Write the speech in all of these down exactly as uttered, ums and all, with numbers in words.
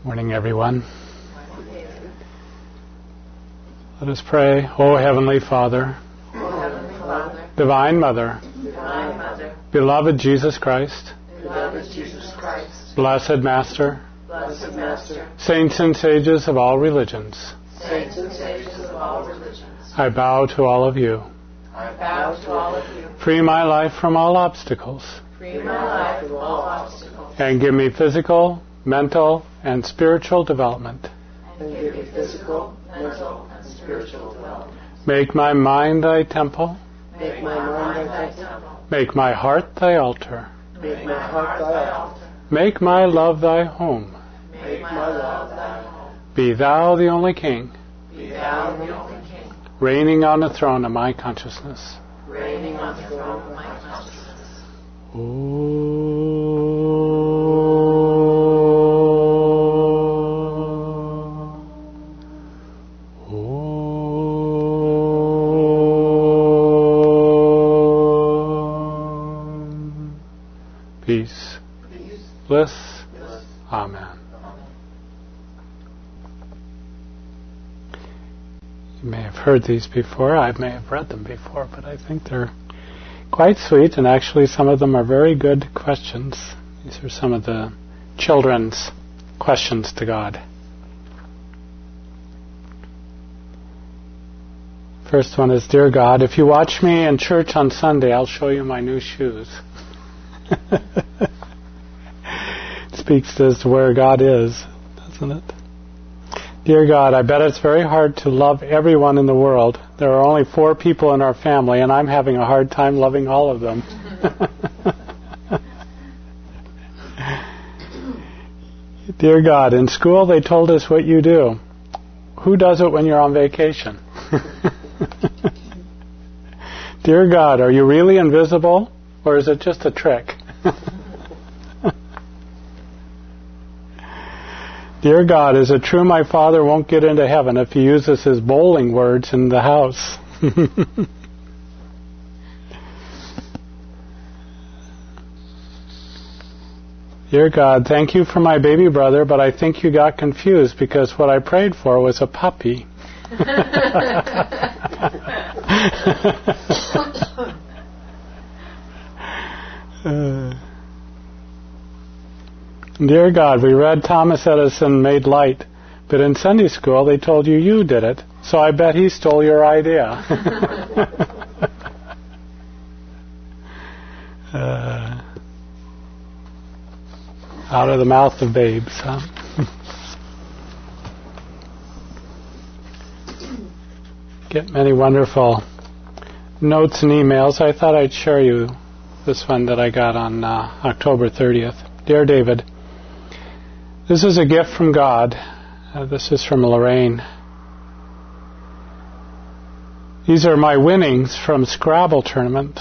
Morning, everyone. Let us pray. O Heavenly Father, O Heavenly Father, Divine Mother, Divine Mother, Beloved Jesus Christ, Beloved Jesus Christ, Blessed Master, Blessed Master, Saints and Sages of all religions, Saints and Sages of all religions, I bow to all of you. I bow to all of you. Free my life from all obstacles, Free my life from all obstacles, and give me physical, mental, and spiritual development. and give me physical, mental, and spiritual development. Make my mind thy temple, Make my mind thy temple, make my heart thy altar, make my heart thy altar, make my love thy home. make my love thy home. Be thou the only King, Be thou the only King, reigning on the throne of my consciousness. reigning on the throne of my consciousness. Peace, Peace, bliss, bliss. Amen. You may have heard these before, I may have read them before, but I think they're quite sweet, and actually some of them are very good questions. These are some of the children's questions to God. First one is, Dear God, if you watch me in church on Sunday, I'll show you my new shoes. It speaks as to where God is, doesn't it? Dear God, I bet it's very hard to love everyone in the world. There are only four people in our family, and I'm having a hard time loving all of them. Dear God, in school they told us what you do. Who does it when you're on vacation? Dear God, are you really invisible, or is it just a trick? Dear God, is it true my father won't get into heaven if he uses his bowling words in the house? Dear God, thank you for my baby brother, but I think you got confused because what I prayed for was a puppy. uh, Dear God, we read Thomas Edison made light, but in Sunday school they told you you did it, so I bet he stole your idea. uh, out of the mouth of babes, huh? Get many wonderful notes and emails. I thought I'd share you this one that I got on uh, October thirtieth. Dear David, this is a gift from God. Uh, this is from Lorraine. These are my winnings from Scrabble tournament.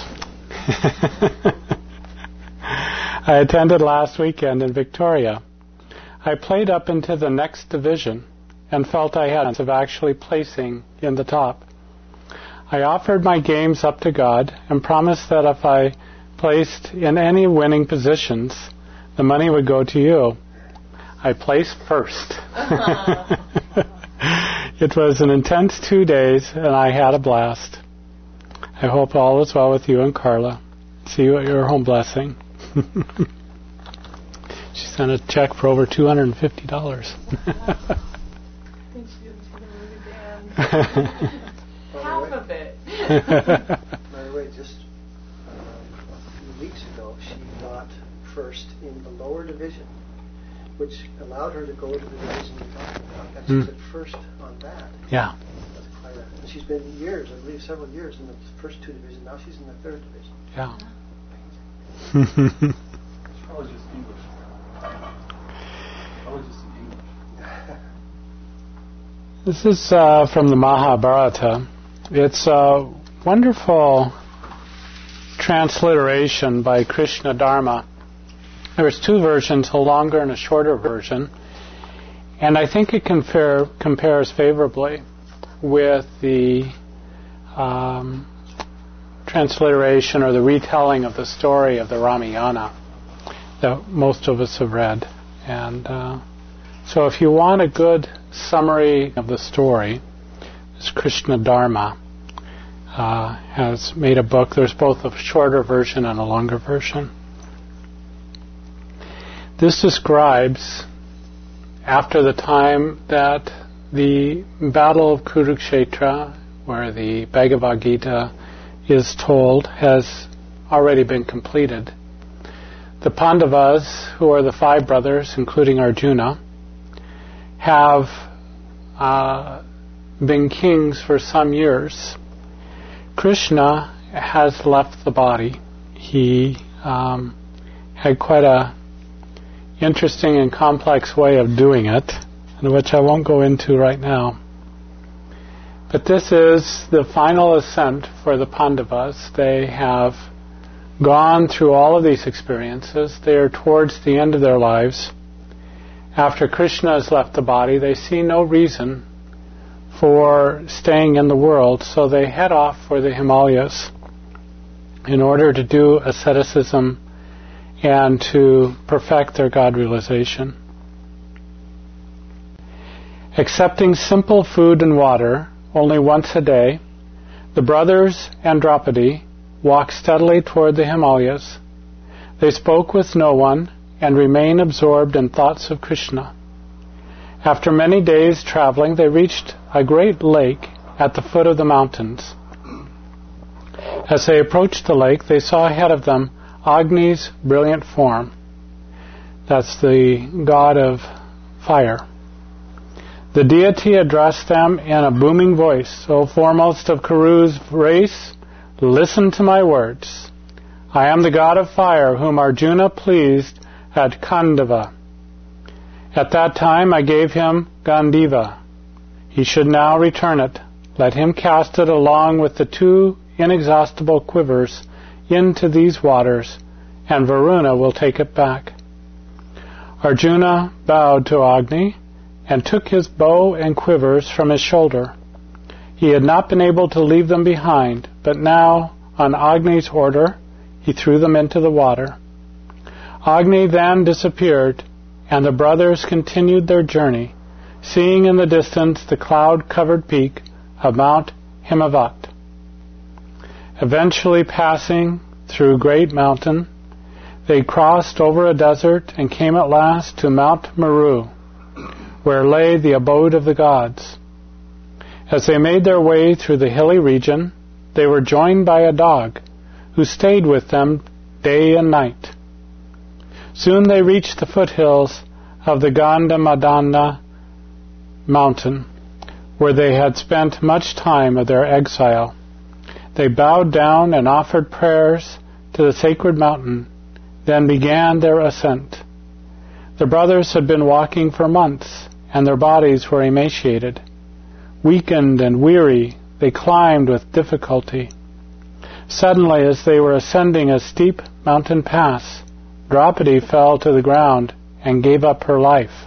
I attended last weekend in Victoria. I played up into the next division and felt I had a chance of actually placing in the top. I offered my games up to God and promised that if I placed in any winning positions, the money would go to you. I placed first. It was an intense two days, and I had a blast. I hope all is well with you and Carla. See you at your home blessing. She sent a check for over two hundred fifty dollars. I think she didn't again. Half of it. By the way, just uh, a few weeks ago, she got first in the lower division, which allowed her to go to the division you're talking about. And she's Mm. at first on that. Yeah. That's quite a, and she's been years, I believe several years, in the first two divisions. Now she's in the third division. Yeah. It's probably just English. Probably just in English. This is uh, from the Mahabharata. It's a wonderful transliteration by Krishna Dharma. There's two versions, a longer and a shorter version. And I think it compare, compares favorably with the um, transliteration or the retelling of the story of the Ramayana that most of us have read. And uh, So if you want a good summary of the story, this Krishna Dharma uh, has made a book. There's both a shorter version and a longer version. This describes, after the time that the Battle of Kurukshetra, where the Bhagavad Gita is told, has already been completed. The Pandavas, who are the five brothers, including Arjuna, have uh, been kings for some years. Krishna has left the body. He um, had quite a interesting and complex way of doing it, which I won't go into right now. But this is the final ascent for the Pandavas. They have gone through all of these experiences. They are towards the end of their lives. After Krishna has left the body, they see no reason for staying in the world, so they head off for the Himalayas in order to do asceticism and to perfect their God realization. Accepting simple food and water only once a day, the brothers and Draupadi walked steadily toward the Himalayas. They spoke with no one and remained absorbed in thoughts of Krishna. After many days traveling, they reached a great lake at the foot of the mountains. As they approached the lake, they saw ahead of them Agni's brilliant form. That's the god of fire. The deity addressed them in a booming voice, "O foremost of Kuru's race, listen to my words. I am the god of fire whom Arjuna pleased at Khandava. At that time I gave him Gandiva. He should now return it. Let him cast it along with the two inexhaustible quivers into these waters, and Varuna will take it back." Arjuna bowed to Agni and took his bow and quivers from his shoulder. He had not been able to leave them behind, but now, on Agni's order, he threw them into the water. Agni then disappeared, and the brothers continued their journey, seeing in the distance the cloud-covered peak of Mount Himavat. Eventually passing through Great Mountain, they crossed over a desert and came at last to Mount Meru, where lay the abode of the gods. As they made their way through the hilly region, they were joined by a dog, who stayed with them day and night. Soon they reached the foothills of the Gandhamadana mountain, where they had spent much time of their exile. They bowed down and offered prayers to the sacred mountain, then began their ascent. The brothers had been walking for months, and their bodies were emaciated. Weakened and weary, they climbed with difficulty. Suddenly, as they were ascending a steep mountain pass, Draupadi fell to the ground and gave up her life.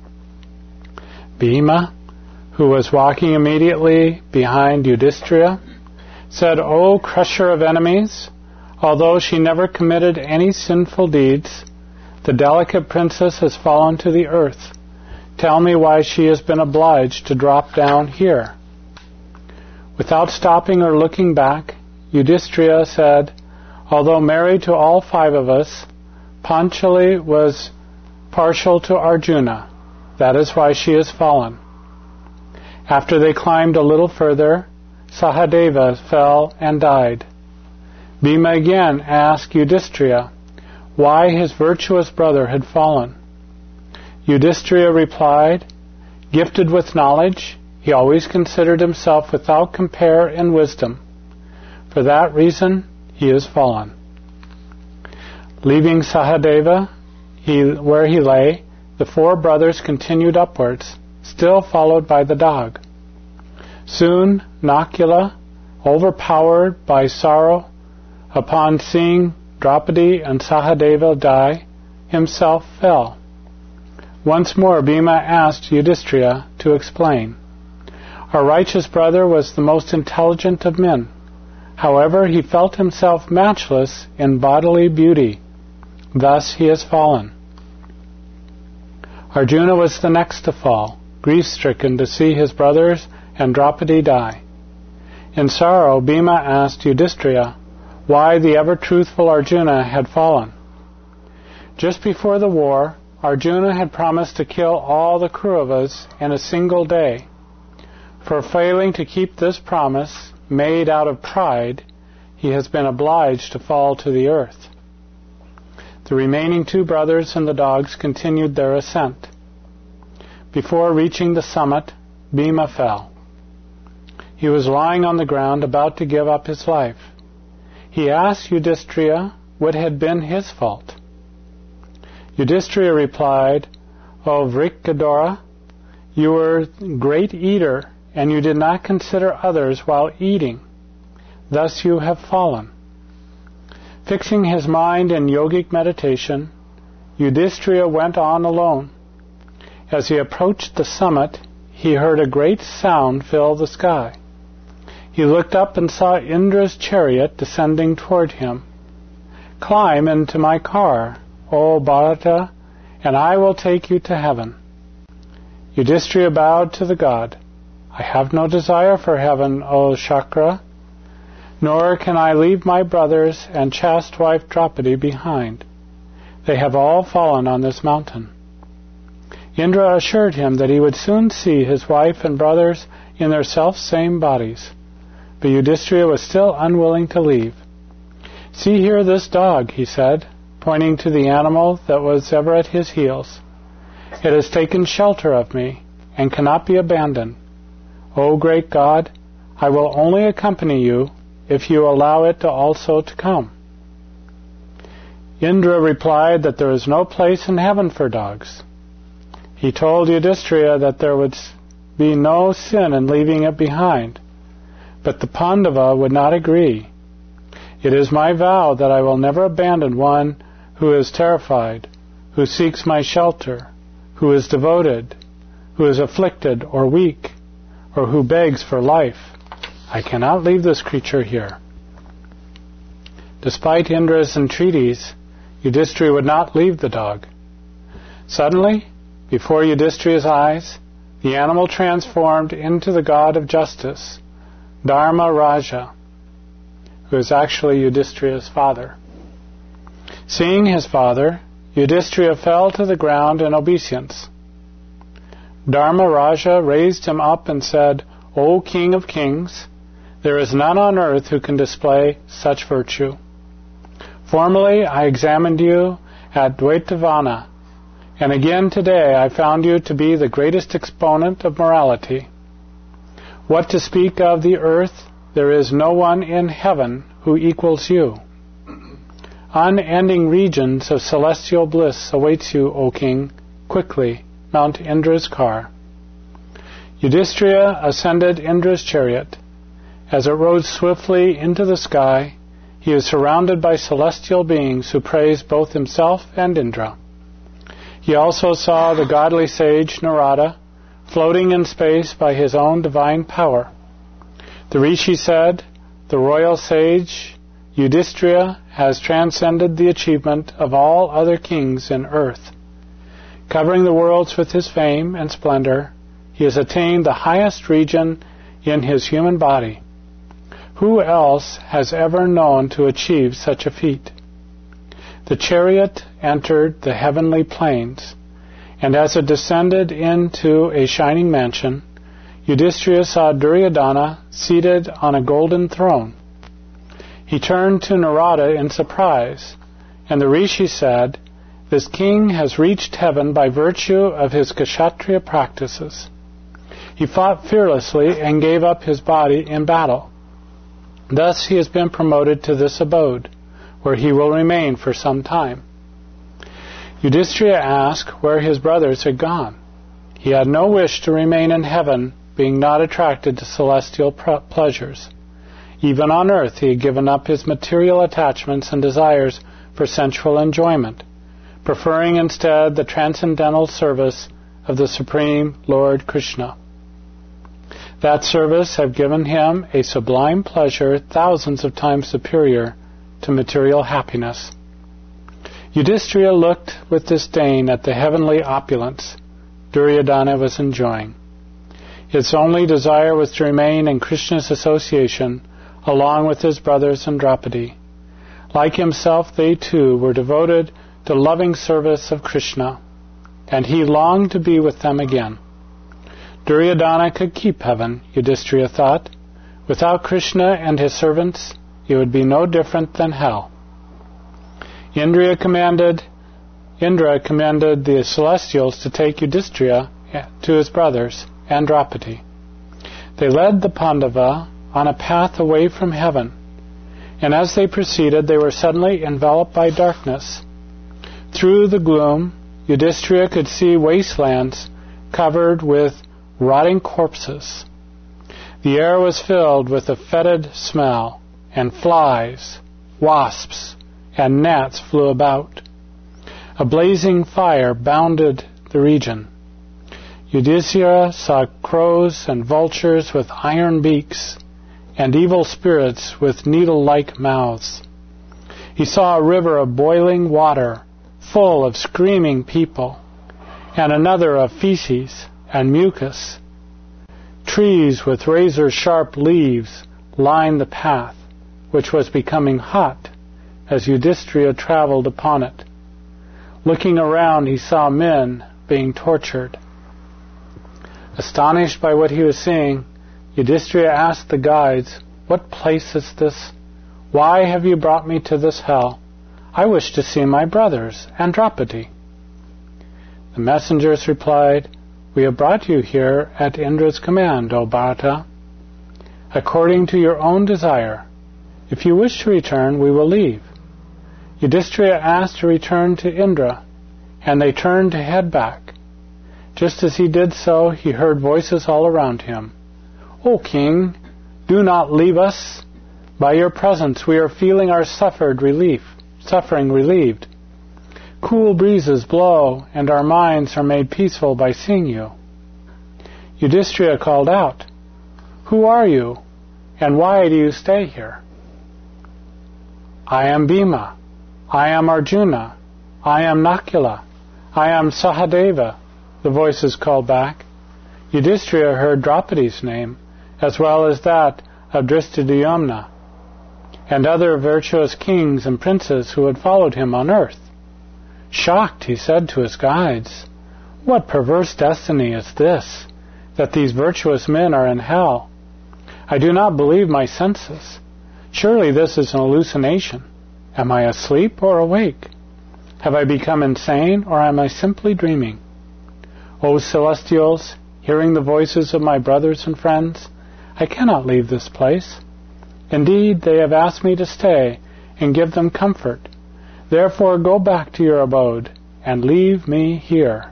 Bhima, who was walking immediately behind Yudhishthira, said, "O crusher of enemies, although she never committed any sinful deeds, the delicate princess has fallen to the earth. Tell me why she has been obliged to drop down here." Without stopping or looking back, Yudhishthira said, "Although married to all five of us, Panchali was partial to Arjuna. That is why she has fallen." After they climbed a little further, Sahadeva fell and died. Bhima again asked Yudhishthira why his virtuous brother had fallen. Yudhishthira replied, "Gifted with knowledge, he always considered himself without compare in wisdom. For that reason, he has fallen." Leaving Sahadeva he, where he lay, the four brothers continued upwards, still followed by the dog. Soon Nakula, overpowered by sorrow, upon seeing Draupadi and Sahadeva die, himself fell. Once more Bhima asked Yudhishthira to explain. Our righteous brother was the most intelligent of men. However, he felt himself matchless in bodily beauty. Thus he has fallen. Arjuna was the next to fall, grief-stricken to see his brothers and Draupadi die. In sorrow, Bhima asked Yudhishthira why the ever-truthful Arjuna had fallen. Just before the war, Arjuna had promised to kill all the Kauravas in a single day. For failing to keep this promise, made out of pride, he has been obliged to fall to the earth. The remaining two brothers and the dogs continued their ascent. Before reaching the summit, Bhima fell. He was lying on the ground about to give up his life. He asked Yudhishthira what had been his fault. Yudhishthira replied, O Vrikadora, you were a great eater, and you did not consider others while eating. Thus you have fallen. Fixing his mind in yogic meditation, Yudhishthira went on alone. As he approached the summit, he heard a great sound fill the sky. He looked up and saw Indra's chariot descending toward him. Climb into my car, O Bharata, and I will take you to heaven. Yudhishthira bowed to the god. I have no desire for heaven, O Shakra, nor can I leave my brothers and chaste wife Draupadi behind. They have all fallen on this mountain. Indra assured him that he would soon see his wife and brothers in their self-same bodies, but Yudhishthira was still unwilling to leave. See here this dog, he said, pointing to the animal that was ever at his heels. It has taken shelter of me and cannot be abandoned. O great God, I will only accompany you if you allow it to also to come. Indra replied that there is no place in heaven for dogs. He told Yudhishthira that there would be no sin in leaving it behind, but the Pandava would not agree. It is my vow that I will never abandon one who is terrified, who seeks my shelter, who is devoted, who is afflicted or weak, or who begs for life. I cannot leave this creature here. Despite Indra's entreaties, Yudhishthira would not leave the dog. Suddenly, before Yudhishthira's eyes, the animal transformed into the god of justice, Dharma Raja, who is actually Yudhishthira's father. Seeing his father, Yudhishthira fell to the ground in obeisance. Dharma Raja raised him up and said, O King of Kings, there is none on earth who can display such virtue. Formerly I examined you at Dvaitavana, and again today I found you to be the greatest exponent of morality. What to speak of the earth, there is no one in heaven who equals you. Unending regions of celestial bliss awaits you, O King. Quickly, mount Indra's car. Yudhishthira ascended Indra's chariot. As it rode swiftly into the sky, he is surrounded by celestial beings who praise both himself and Indra. He also saw the godly sage Narada floating in space by his own divine power. The Rishi said, the royal sage Yudhishthira has transcended the achievement of all other kings in earth. Covering the worlds with his fame and splendor, he has attained the highest region in his human body. Who else has ever known to achieve such a feat? The chariot entered the heavenly plains, and as it descended into a shining mansion, Yudhishthira saw Duryodhana seated on a golden throne. He turned to Narada in surprise, and the Rishi said, this king has reached heaven by virtue of his Kshatriya practices. He fought fearlessly and gave up his body in battle. Thus he has been promoted to this abode, where he will remain for some time. Yudhishthira asked where his brothers had gone. He had no wish to remain in heaven, being not attracted to celestial pleasures. Even on earth he had given up his material attachments and desires for sensual enjoyment, preferring instead the transcendental service of the Supreme Lord Krishna. That service had given him a sublime pleasure thousands of times superior to material happiness. Yudhishthira looked with disdain at the heavenly opulence Duryodhana was enjoying. Its only desire was to remain in Krishna's association along with his brothers and Draupadi. Like himself, they too were devoted to loving service of Krishna, and he longed to be with them again. Duryodhana could keep heaven, Yudhishthira thought. Without Krishna and his servants, it would be no different than hell. Indra commanded, Indra commanded the celestials to take Yudhishthira to his brothers and Draupadi. They led the Pandava on a path away from heaven, and as they proceeded, they were suddenly enveloped by darkness. Through the gloom, Yudhishthira could see wastelands covered with rotting corpses. The air was filled with a fetid smell, and flies, wasps, and gnats flew about. A blazing fire bounded the region. Yudhishthira saw crows and vultures with iron beaks, and evil spirits with needle-like mouths. He saw a river of boiling water, full of screaming people, and another of feces and mucus. Trees with razor-sharp leaves lined the path, which was becoming hot as Yudhishthira traveled upon it. Looking around, he saw men being tortured. Astonished by what he was seeing, Yudhishthira asked the guides, "What place is this? Why have you brought me to this hell? I wish to see my brothers and Draupadi." The messengers replied, "We have brought you here at Indra's command, O Bharata, according to your own desire. If you wish to return, we will leave." Yudhishthira asked to return to Indra, and they turned to head back. Just as he did so, he heard voices all around him. "O King, do not leave us. By your presence we are feeling our suffered relief, suffering relieved. Cool breezes blow, and our minds are made peaceful by seeing you." Yudhishthira called out, "Who are you, and why do you stay here?" "I am Bhima. I am Arjuna. I am Nakula. I am Sahadeva," the voices called back. Yudhishthira heard Draupadi's name, as well as that of Dhristadyumna, and other virtuous kings and princes who had followed him on earth. Shocked, he said to his guides, "What perverse destiny is this, that these virtuous men are in hell? I do not believe my senses. Surely this is an hallucination. Am I asleep or awake? Have I become insane, or am I simply dreaming? O celestials, hearing the voices of my brothers and friends, I cannot leave this place. Indeed, they have asked me to stay and give them comfort. Therefore go back to your abode and leave me here."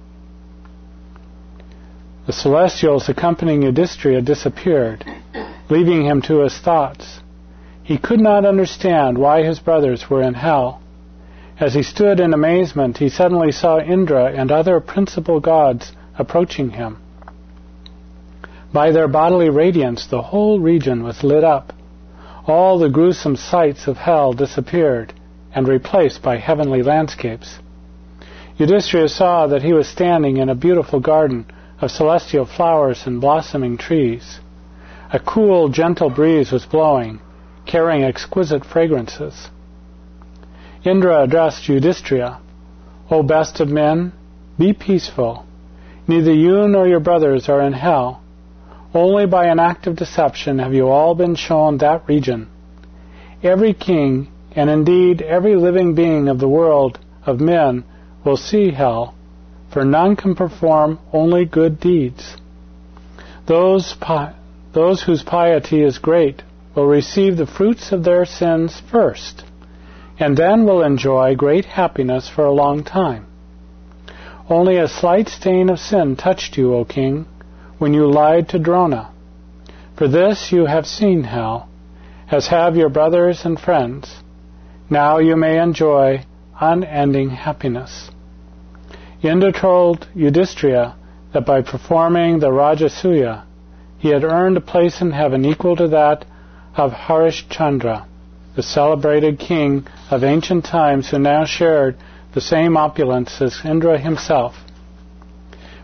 The celestials accompanying Yudhishthira disappeared, leaving him to his thoughts. He could not understand why his brothers were in hell. As he stood in amazement, he suddenly saw Indra and other principal gods approaching him. By their bodily radiance, the whole region was lit up. All the gruesome sights of hell disappeared and replaced by heavenly landscapes. Yudhishthira saw that he was standing in a beautiful garden of celestial flowers and blossoming trees. A cool, gentle breeze was blowing, carrying exquisite fragrances. Indra addressed Yudhishthira, "O best of men, be peaceful. Neither you nor your brothers are in hell. Only by an act of deception have you all been shown that region. Every king, and indeed every living being of the world of men, will see hell, for none can perform only good deeds. Those, pi- those whose piety is great will receive the fruits of their sins first, and then will enjoy great happiness for a long time. Only a slight stain of sin touched you, O king, when you lied to Drona. For this you have seen hell, as have your brothers and friends. Now you may enjoy unending happiness." Indra told Yudhishthira that by performing the Rajasuya, he had earned a place in heaven equal to that of Harishchandra, the celebrated king of ancient times who now shared the same opulence as Indra himself.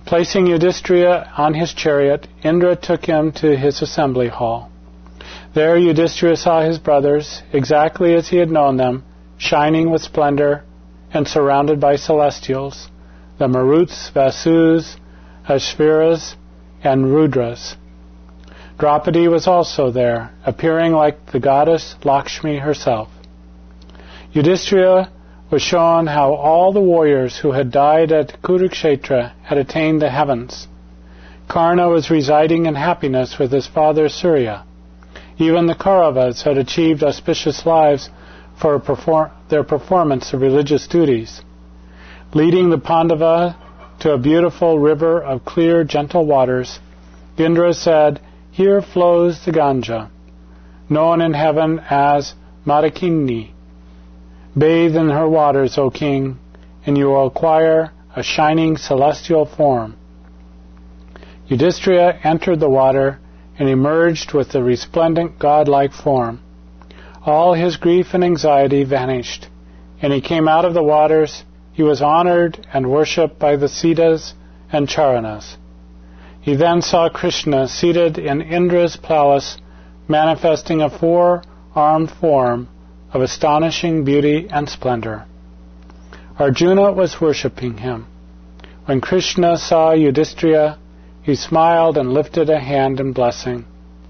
Placing Yudhishthira on his chariot, Indra took him to his assembly hall. There Yudhishthira saw his brothers, exactly as he had known them, shining with splendor and surrounded by celestials, the Maruts, Vasus, Ashviras, and Rudras. Draupadi was also there, appearing like the goddess Lakshmi herself. Yudhishthira was shown how all the warriors who had died at Kurukshetra had attained the heavens. Karna was residing in happiness with his father Surya. Even the Kauravas had achieved auspicious lives for perform- their performance of religious duties. Leading the Pandava to a beautiful river of clear, gentle waters, Indra said, "Here flows the Ganga, known in heaven as Mandakini. Bathe in her waters, O king, and you will acquire a shining celestial form." Yudhishthira entered the water and emerged with a resplendent godlike form. All his grief and anxiety vanished, and he came out of the waters. He was honored and worshipped by the Siddhas and Charanas. He then saw Krishna seated in Indra's palace, manifesting a four-armed form of astonishing beauty and splendor. Arjuna was worshipping him. When Krishna saw Yudhishthira, he smiled and lifted a hand in blessing.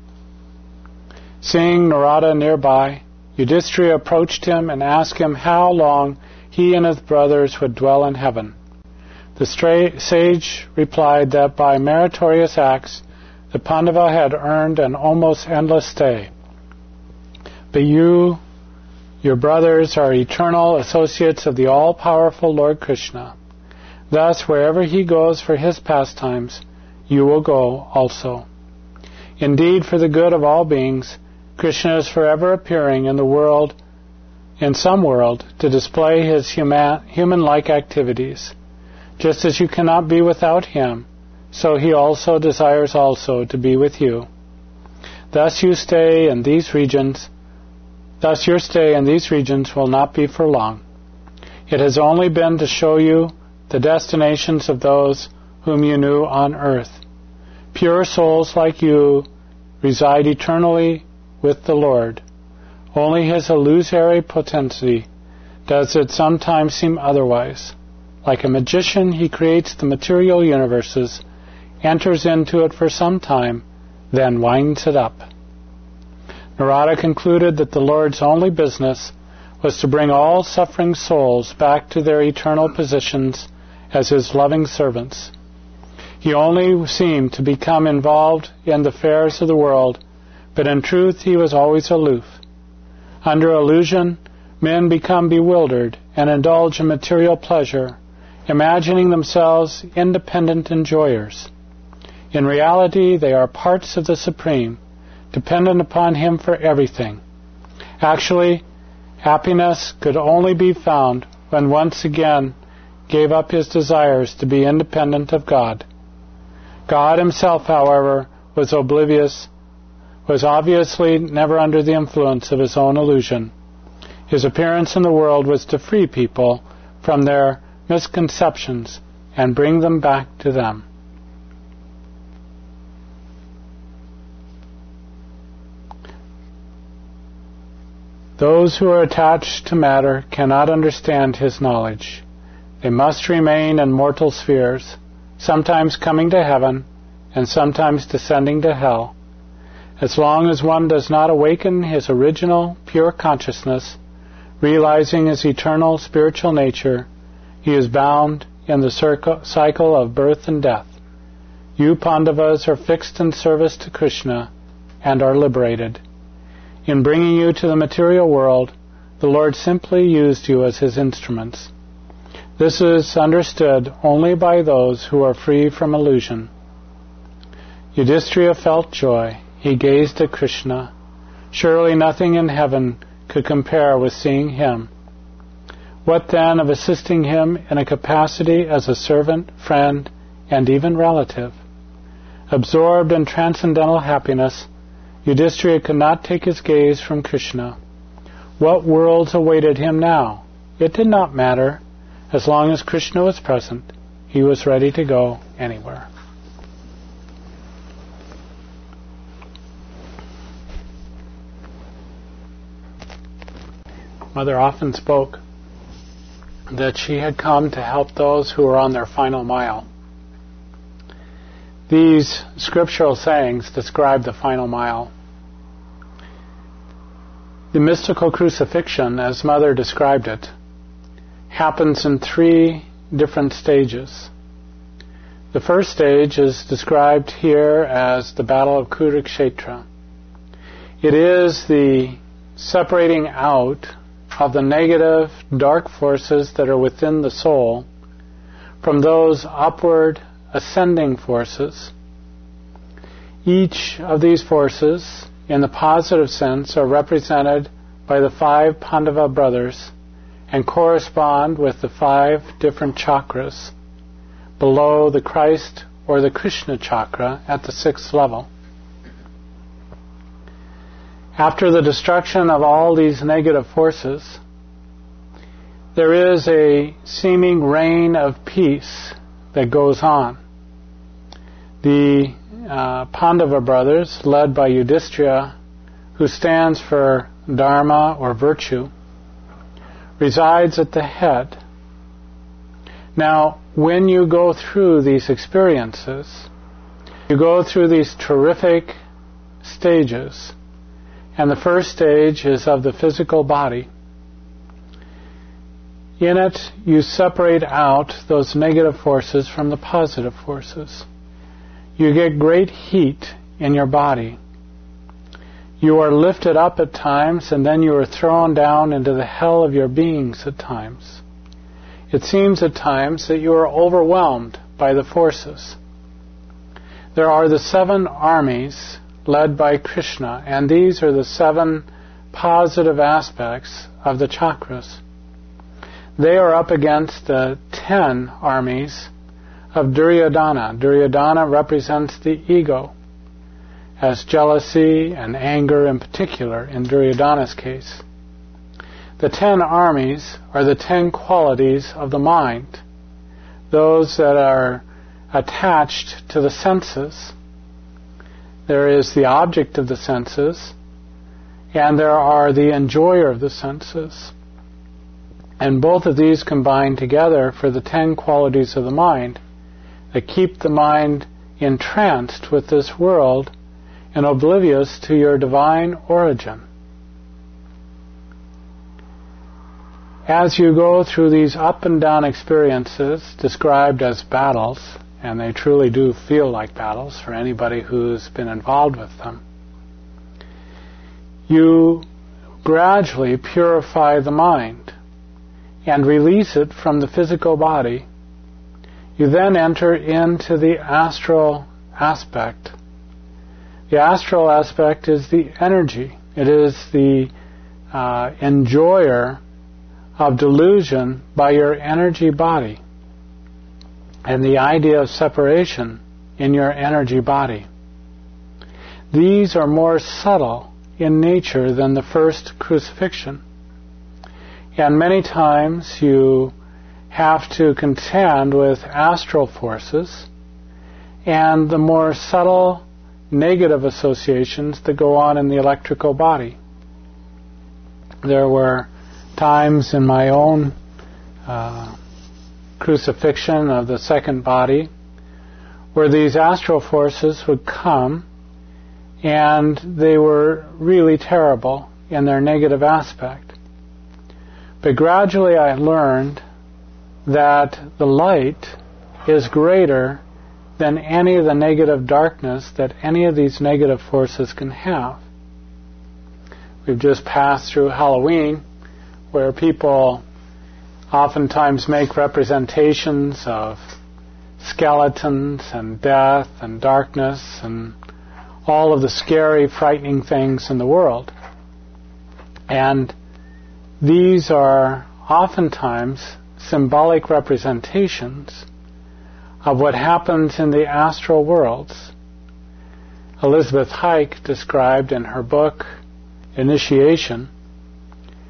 Seeing Narada nearby, Yudhishthira approached him and asked him how long he and his brothers would dwell in heaven. The stra- sage replied that by meritorious acts the Pandava had earned an almost endless stay. But you, your brothers, are eternal associates of the all-powerful Lord Krishna. Thus, wherever he goes for his pastimes, you will go also. Indeed, for the good of all beings, Krishna is forever appearing in the world, in some world, to display his human, human-like activities. Just as you cannot be without him, so he also desires also to be with you. Thus you stay in these regions. Thus your stay in these regions will not be for long. It has only been to show you the destinations of those whom you knew on earth. Pure souls like you reside eternally with the Lord. Only his illusory potency does it sometimes seem otherwise. Like a magician, he creates the material universes, enters into it for some time, then winds it up. Narada concluded that the Lord's only business was to bring all suffering souls back to their eternal positions as his loving servants. He only seemed to become involved in the affairs of the world, but in truth he was always aloof. Under illusion, men become bewildered and indulge in material pleasure, imagining themselves independent enjoyers. In reality, they are parts of the Supreme, dependent upon him for everything. Actually, happiness could only be found when once again gave up his desires to be independent of God. God himself, however, was oblivious, was obviously never under the influence of his own illusion. His appearance in the world was to free people from their misconceptions and bring them back to them. Those who are attached to matter cannot understand his knowledge. They must remain in mortal spheres, sometimes coming to heaven and sometimes descending to hell. As long as one does not awaken his original pure consciousness, realizing his eternal spiritual nature, he is bound in the circle, cycle of birth and death. You Pandavas are fixed in service to Krishna and are liberated. In bringing you to the material world, the Lord simply used you as his instruments. This is understood only by those who are free from illusion. Yudhishthira felt joy. He gazed at Krishna. Surely nothing in heaven could compare with seeing him. What then of assisting him in a capacity as a servant, friend, and even relative? Absorbed in transcendental happiness, Yudhishthira could not take his gaze from Krishna. What worlds awaited him now? It did not matter. As long as Krishna was present, He was ready to go anywhere. Mother often spoke that she had come to help those who were on their final mile. These scriptural sayings describe the final mile. The mystical crucifixion, as Mother described it, happens in three different stages. The first stage is described here as the Battle of Kurukshetra. It is the separating out of the negative, dark forces that are within the soul from those upward, ascending forces. Each of these forces, in the positive sense, are represented by the five Pandava brothers and correspond with the five different chakras below the Christ or the Krishna chakra at the sixth level. After the destruction of all these negative forces, there is a seeming reign of peace that goes on. The uh, Pandava brothers, led by Yudhishthira, who stands for Dharma or virtue, resides at the head. Now, when you go through these experiences, you go through these terrific stages. And the first stage is of the physical body. In it, you separate out those negative forces from the positive forces. You get great heat in your body. You are lifted up at times, and then you are thrown down into the hell of your beings at times. It seems at times that you are overwhelmed by the forces. There are the seven armies led by Krishna, and these are the seven positive aspects of the chakras. They are up against the ten armies of Duryodhana. Duryodhana represents the ego, as jealousy and anger in particular in Duryodhana's case. The ten armies are the ten qualities of the mind, those that are attached to the senses. There is the object of the senses, and there are the enjoyer of the senses. And both of these combine together for the ten qualities of the mind that keep the mind entranced with this world and oblivious to your divine origin. As you go through these up and down experiences described as battles, and they truly do feel like battles for anybody who's been involved with them, you gradually purify the mind and release it from the physical body. You then enter into the astral aspect. The astral aspect is the energy. It is the uh, enjoyer of delusion by your energy body, and the idea of separation in your energy body. These are more subtle in nature than the first crucifixion. And many times you have to contend with astral forces and the more subtle negative associations that go on in the electrical body. There were times in my own uh, crucifixion of the second body where these astral forces would come, and they were really terrible in their negative aspect. But gradually I learned that the light is greater than any of the negative darkness that any of these negative forces can have. We've just passed through Halloween, where people oftentimes make representations of skeletons and death and darkness and all of the scary, frightening things in the world. And these are oftentimes symbolic representations of what happens in the astral worlds. Elizabeth Hike described in her book, Initiation,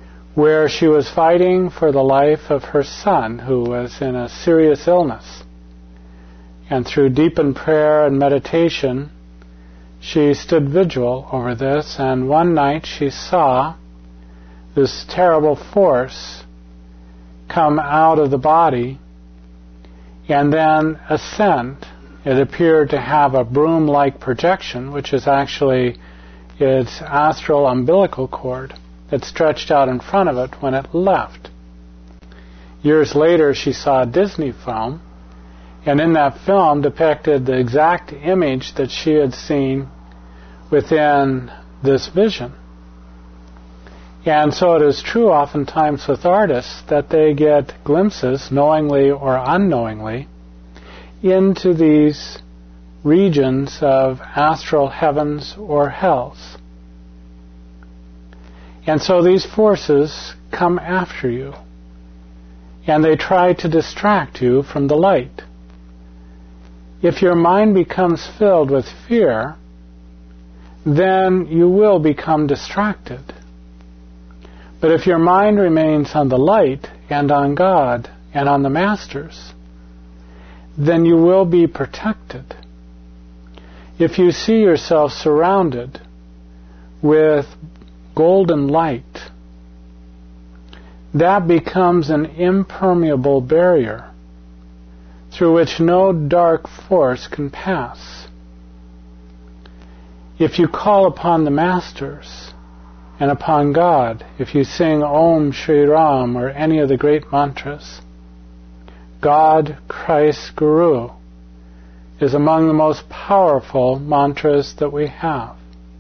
where she was fighting for the life of her son who was in a serious illness. And through deepened prayer and meditation, she stood vigil over this, and one night she saw this terrible force come out of the body and then ascend. It appeared to have a broom-like projection, which is actually its astral umbilical cord that stretched out in front of it when it left. Years later, she saw a Disney film, and in that film depicted the exact image that she had seen within this vision. And so it is true oftentimes with artists that they get glimpses, knowingly or unknowingly, into these regions of astral heavens or hells. And so these forces come after you, and they try to distract you from the light. If your mind becomes filled with fear, then you will become distracted. But if your mind remains on the light and on God and on the Masters, then you will be protected. If you see yourself surrounded with golden light, that becomes an impermeable barrier through which no dark force can pass. If you call upon the Masters and upon God, if you sing Om Shri Ram or any of the great mantras, God, Christ, Guru is among the most powerful mantras that we have.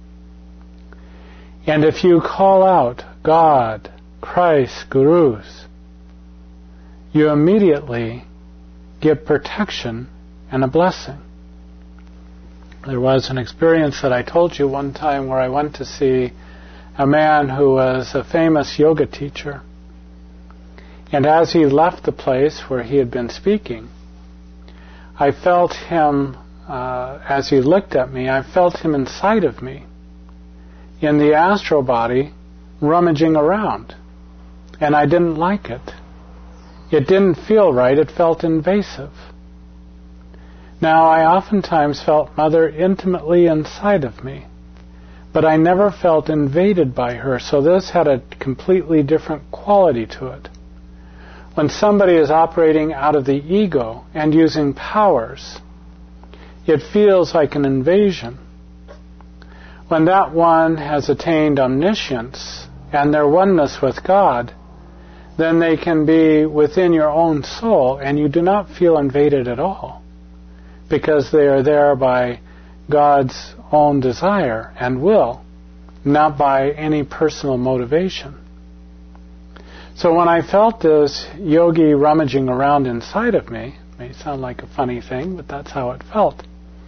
And if you call out God, Christ, Gurus, you immediately get protection and a blessing. There was an experience that I told you one time where I went to see a man who was a famous yoga teacher. And as he left the place where he had been speaking, I felt him, uh, as he looked at me, I felt him inside of me, in the astral body, rummaging around. And I didn't like it. It didn't feel right. It felt invasive. Now, I oftentimes felt Mother intimately inside of me, but I never felt invaded by her, so this had a completely different quality to it. When somebody is operating out of the ego and using powers, it feels like an invasion. When that one has attained omniscience and their oneness with God, then they can be within your own soul and you do not feel invaded at all, because they are there by God's own desire and will, not by any personal motivation. So when I felt this yogi rummaging around inside of me, it may sound like a funny thing, but that's how it felt,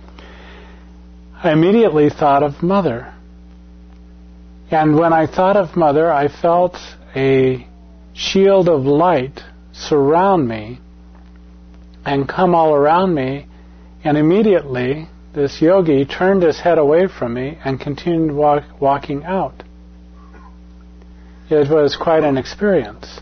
I immediately thought of Mother. And when I thought of Mother, I felt a shield of light surround me and come all around me, and immediately this yogi turned his head away from me and continued walk, walking out. It was quite an experience.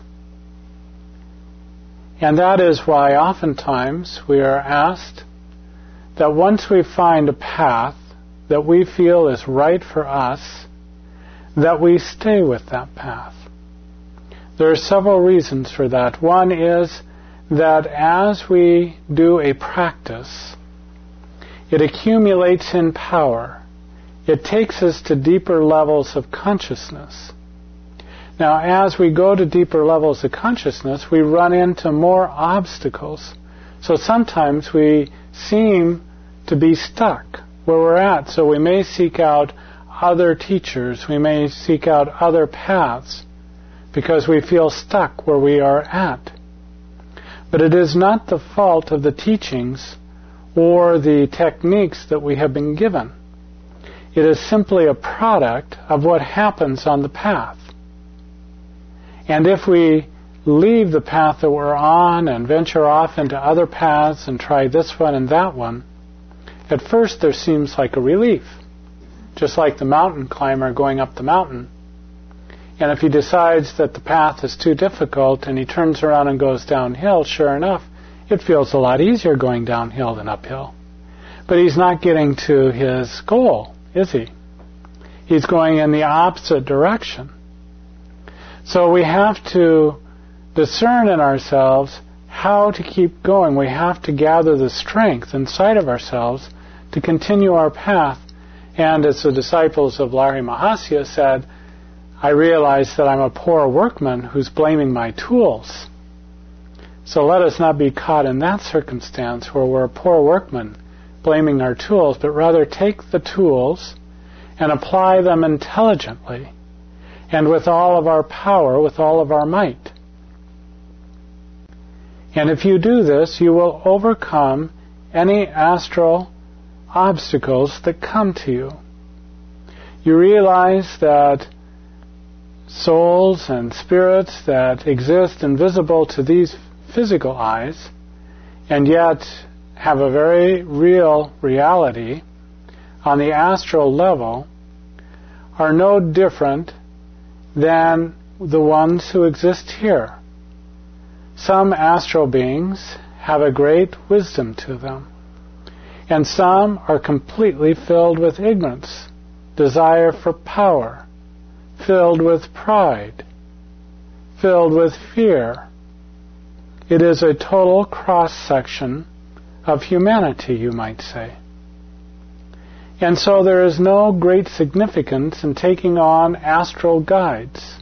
And that is why oftentimes we are asked that once we find a path that we feel is right for us, that we stay with that path. There are several reasons for that. One is that as we do a practice, it accumulates in power. It takes us to deeper levels of consciousness. Now, as we go to deeper levels of consciousness, we run into more obstacles. So sometimes we seem to be stuck where we're at. So we may seek out other teachers. We may seek out other paths because we feel stuck where we are at. But it is not the fault of the teachings or the techniques that we have been given. It is simply a product of what happens on the path. And if we leave the path that we're on and venture off into other paths and try this one and that one, at first there seems like a relief, just like the mountain climber going up the mountain. And if he decides that the path is too difficult and he turns around and goes downhill, sure enough, it feels a lot easier going downhill than uphill. But he's not getting to his goal, is he? He's going in the opposite direction. So we have to discern in ourselves how to keep going. We have to gather the strength inside of ourselves to continue our path. And as the disciples of Lahiri Mahasaya said, I realize that I'm a poor workman who's blaming my tools. So let us not be caught in that circumstance where we're a poor workman blaming our tools, but rather take the tools and apply them intelligently and with all of our power, with all of our might. And if you do this, you will overcome any astral obstacles that come to you. You realize that souls and spirits that exist invisible to these physical eyes and yet have a very real reality on the astral level are no different than the ones who exist here. Some astral beings have a great wisdom to them, and some are completely filled with ignorance, desire for power, filled with pride, filled with fear. It is a total cross-section of humanity, you might say. And so there is no great significance in taking on astral guides.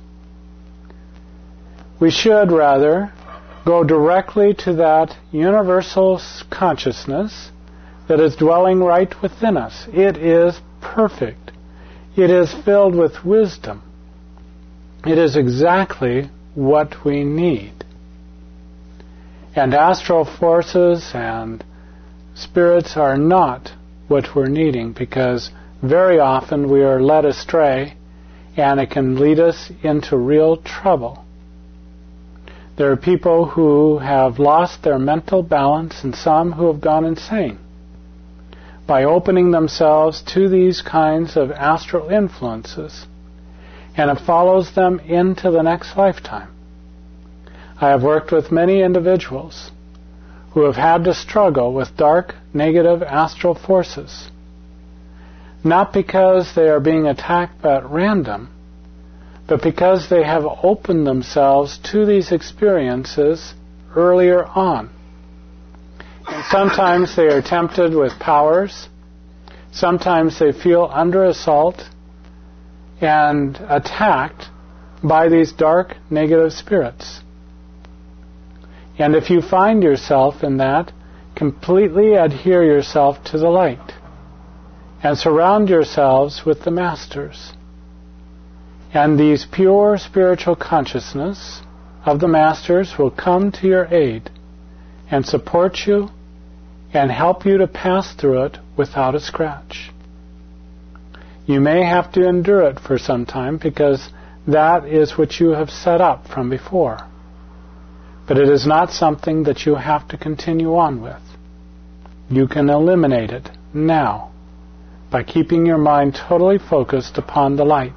We should rather go directly to that universal consciousness that is dwelling right within us. It is perfect. It is filled with wisdom. It is exactly what we need. And astral forces and spirits are not what we're needing, because very often we are led astray and it can lead us into real trouble. There are people who have lost their mental balance and some who have gone insane by opening themselves to these kinds of astral influences, and it follows them into the next lifetime. I have worked with many individuals who have had to struggle with dark, negative astral forces, not because they are being attacked at random, but because they have opened themselves to these experiences earlier on. And sometimes they are tempted with powers, sometimes they feel under assault and attacked by these dark, negative spirits. And if you find yourself in that, completely adhere yourself to the light and surround yourselves with the masters. And these pure spiritual consciousness of the masters will come to your aid and support you and help you to pass through it without a scratch. You may have to endure it for some time because that is what you have set up from before. But it is not something that you have to continue on with. You can eliminate it now by keeping your mind totally focused upon the light.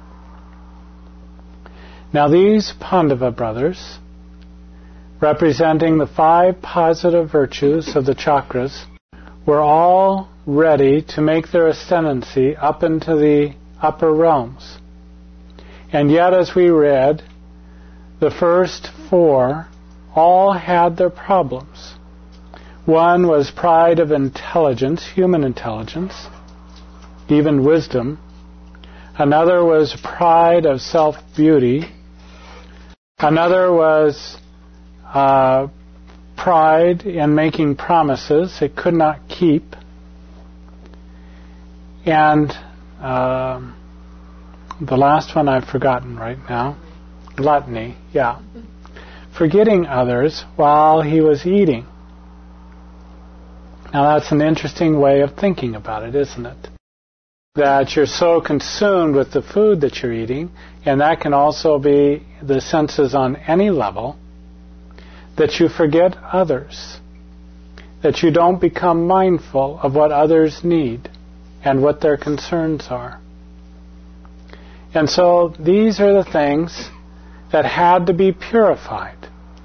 Now these Pandava brothers, representing the five positive virtues of the chakras, were all ready to make their ascendancy up into the upper realms. And yet, as we read, the first four all had their problems. One was pride of intelligence, human intelligence, even wisdom. Another was pride of self-beauty. Another was uh, pride in making promises it could not keep. And uh, the last one I've forgotten right now, gluttony, yeah. Forgetting others while he was eating. Now that's an interesting way of thinking about it, isn't it? That you're so consumed with the food that you're eating, and that can also be the senses on any level, that you forget others, that you don't become mindful of what others need and what their concerns are. And so these are the things that had to be purified.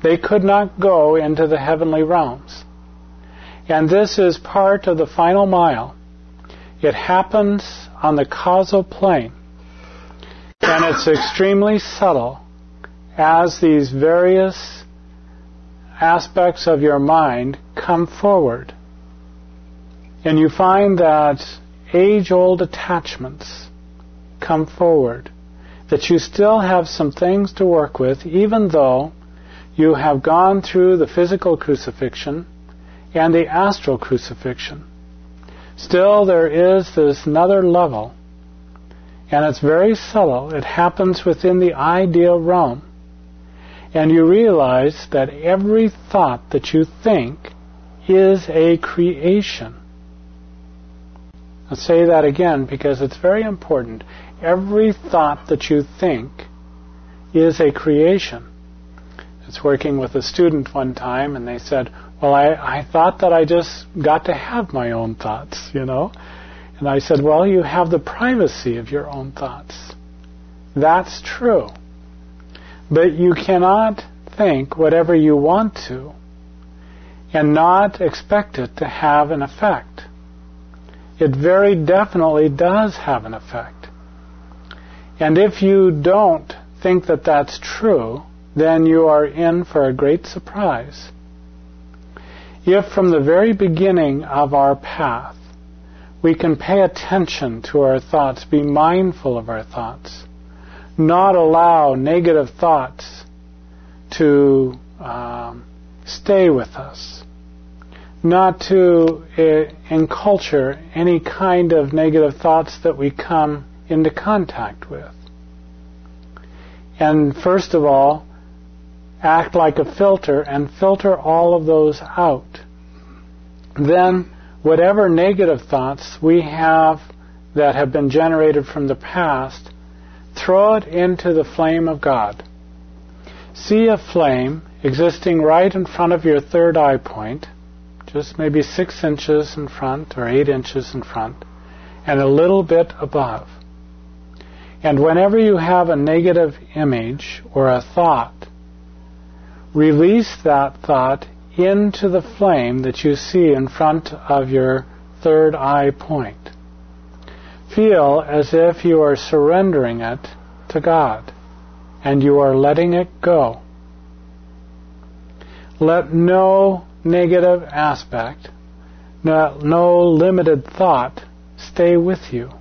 They could not go into the heavenly realms. And this is part of the final mile. It happens on the causal plane. And it's extremely subtle as these various aspects of your mind come forward. And you find that age-old attachments come forward, that you still have some things to work with, even though you have gone through the physical crucifixion and the astral crucifixion. Still, there is this another level, and it's very subtle. It happens within the ideal realm. And you realize that every thought that you think is a creation. I'll say that again because it's very important. Every thought that you think is a creation. I was working with a student one time, and they said, well, I, I thought that I just got to have my own thoughts, you know. And I said, well, you have the privacy of your own thoughts. That's true. But you cannot think whatever you want to and not expect it to have an effect. It very definitely does have an effect. And if you don't think that that's true, then you are in for a great surprise. If from the very beginning of our path we can pay attention to our thoughts, be mindful of our thoughts, not allow negative thoughts to um, stay with us, not to uh, enculture any kind of negative thoughts that we come into contact with. And first of all, act like a filter and filter all of those out. Then, whatever negative thoughts we have that have been generated from the past, throw it into the flame of God. See a flame existing right in front of your third eye point, just maybe six inches in front or eight inches in front, and a little bit above. And whenever you have a negative image or a thought, release that thought into the flame that you see in front of your third eye point. Feel as if you are surrendering it to God and you are letting it go. Let no negative aspect, no, no limited thought stay with you.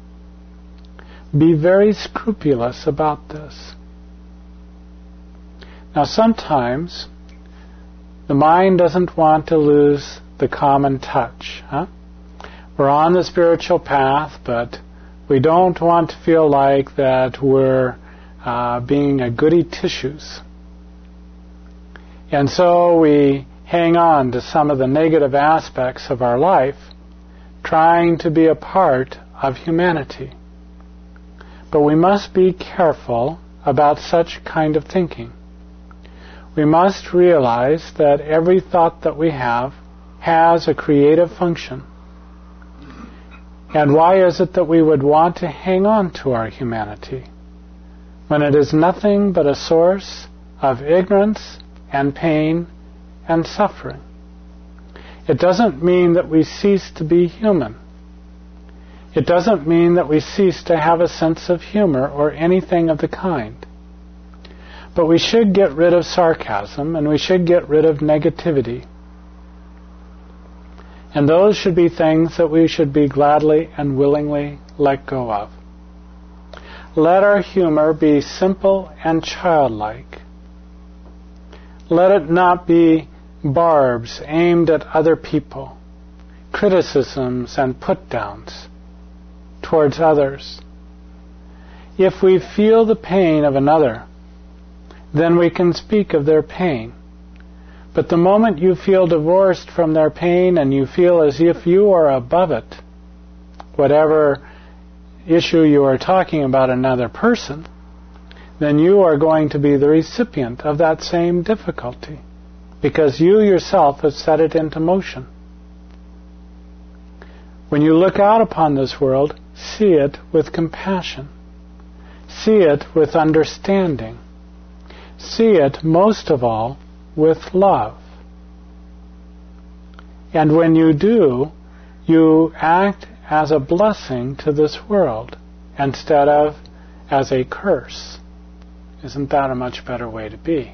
Be very scrupulous about this. Now sometimes the mind doesn't want to lose the common touch. Huh? We're on the spiritual path, but we don't want to feel like that we're uh, being a goody tissues. And so we hang on to some of the negative aspects of our life, trying to be a part of humanity. But we must be careful about such kind of thinking. We must realize that every thought that we have has a creative function. And why is it that we would want to hang on to our humanity when it is nothing but a source of ignorance and pain and suffering? It doesn't mean that we cease to be human. It doesn't mean that we cease to have a sense of humor or anything of the kind. But we should get rid of sarcasm and we should get rid of negativity. And those should be things that we should be gladly and willingly let go of. Let our humor be simple and childlike. Let it not be barbs aimed at other people, criticisms and put-downs towards others. If we feel the pain of another, then we can speak of their pain. But the moment you feel divorced from their pain and you feel as if you are above it, whatever issue you are talking about another person, then you are going to be the recipient of that same difficulty, because you yourself have set it into motion. When you look out upon this world, see it with compassion. See it with understanding. See it, most of all, with love. And when you do, you act as a blessing to this world instead of as a curse. Isn't that a much better way to be?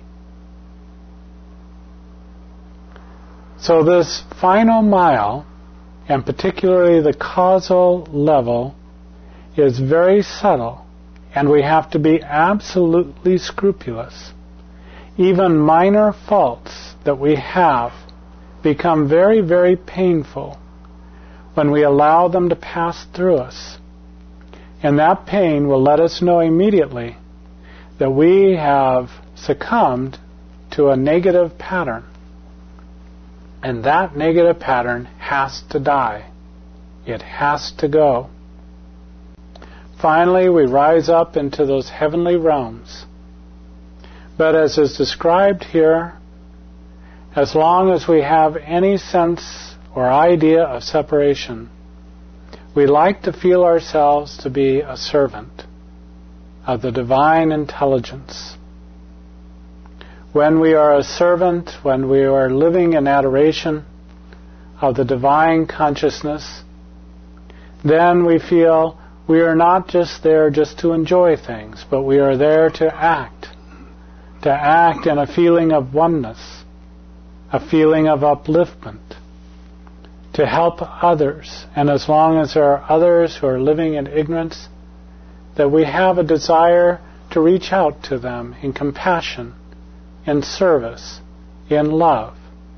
So this final mile, and particularly the causal level, is very subtle, and we have to be absolutely scrupulous. Even minor faults that we have become very, very painful when we allow them to pass through us. And that pain will let us know immediately that we have succumbed to a negative pattern. And that negative pattern has to die. It has to go. Finally, we rise up into those heavenly realms. But as is described here, as long as we have any sense or idea of separation, we like to feel ourselves to be a servant of the divine intelligence. When we are a servant, when we are living in adoration of the divine consciousness, then we feel we are not just there just to enjoy things, but we are there to act, to act in a feeling of oneness, a feeling of upliftment, to help others. And as long as there are others who are living in ignorance, that we have a desire to reach out to them in compassion, in service, in love.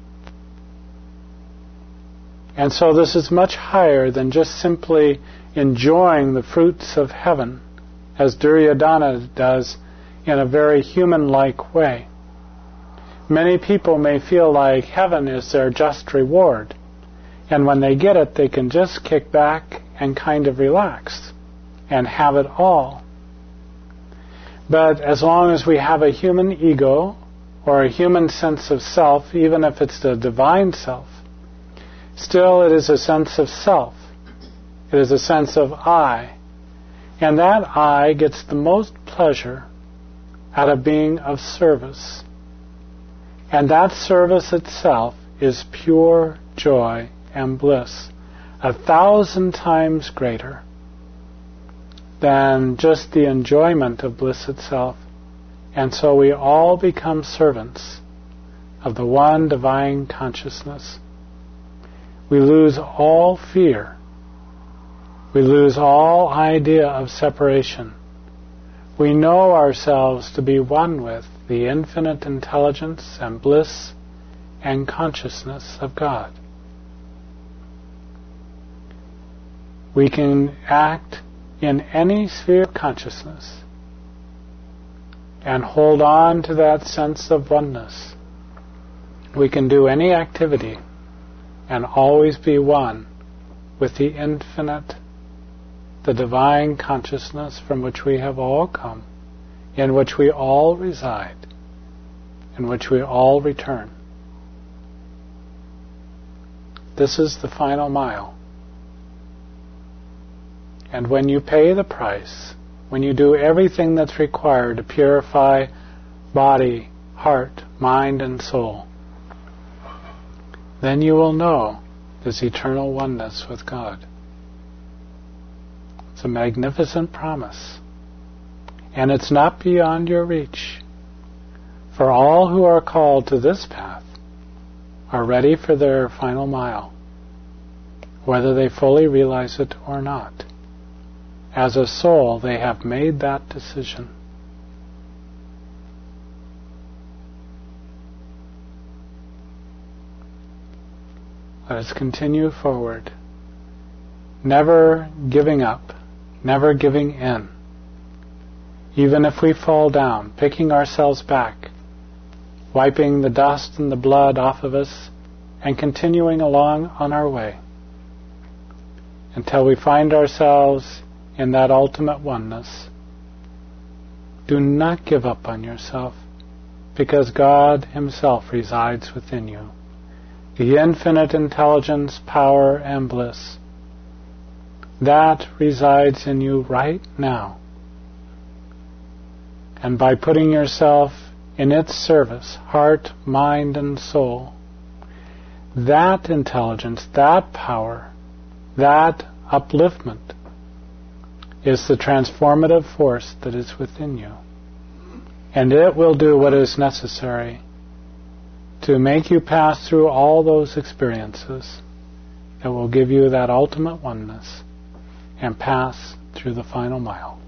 And so this is much higher than just simply enjoying the fruits of heaven, as Duryodhana does in a very human-like way. Many people may feel like heaven is their just reward, and when they get it, they can just kick back and kind of relax and have it all. But as long as we have a human ego or a human sense of self, even if it's the divine self, still it is a sense of self. It is a sense of I. And that I gets the most pleasure out of being of service. And that service itself is pure joy and bliss, a thousand times greater than just the enjoyment of bliss itself. And so we all become servants of the one divine consciousness. We lose all fear. We lose all idea of separation. We know ourselves to be one with the infinite intelligence and bliss and consciousness of God. We can act in any sphere of consciousness and hold on to that sense of oneness. We can do any activity and always be one with the infinite, the divine consciousness from which we have all come, in which we all reside, in which we all return. This is the final mile. And when you pay the price, when you do everything that's required to purify body, heart, mind, and soul, then you will know this eternal oneness with God. It's a magnificent promise. And it's not beyond your reach. For all who are called to this path are ready for their final mile, whether they fully realize it or not. As a soul, they have made that decision. Let us continue forward, never giving up, never giving in. Even if we fall down, picking ourselves back, wiping the dust and the blood off of us, and continuing along on our way until we find ourselves in that ultimate oneness. Do not give up on yourself, because God Himself resides within you. The infinite intelligence, power, and bliss, that resides in you right now. And by putting yourself in its service, heart, mind, and soul. That intelligence, that power, that upliftment is the transformative force that is within you. And it will do what is necessary to make you pass through all those experiences that will give you that ultimate oneness and pass through the final mile.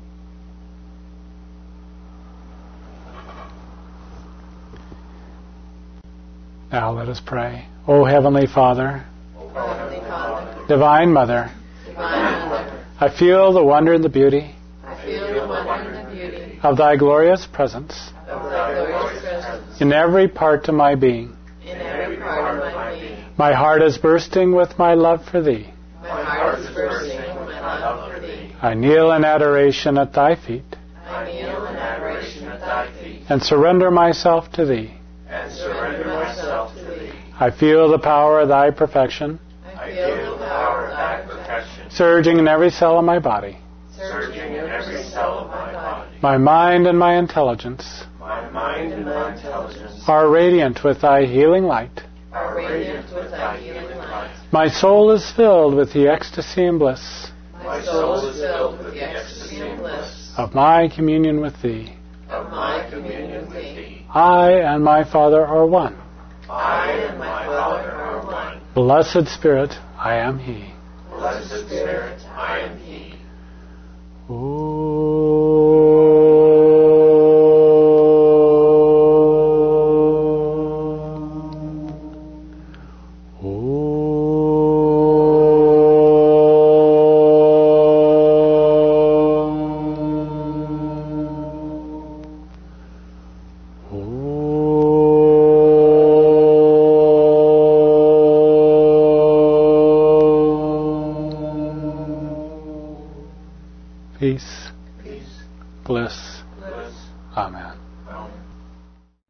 Now let us pray. O Heavenly Father, O Heavenly Father, Divine Mother, Divine Mother, I feel the wonder and the beauty I feel the wonder and the beauty of Thy glorious presence of Thy glorious presence in every part of my being. in every part of my being. My heart is bursting with my love for Thee. My heart is bursting with my love for Thee. I kneel in adoration at Thy feet I kneel in adoration at Thy feet and surrender myself to Thee. and surrender myself to Thee. I feel the power of Thy perfection I feel the power of Thy perfection surging in every cell of my body. surging in every cell of my body. My mind and my intelligence My mind and my intelligence are radiant with Thy healing light. are radiant with Thy healing light. My soul is filled with the ecstasy and bliss My soul is filled with the ecstasy and bliss of my communion with Thee. of my communion with Thee. I and my Father are one. I and my Father are one. Blessed Spirit, I am He. Blessed Spirit, I am He. Peace, Peace, bliss. bliss. Amen.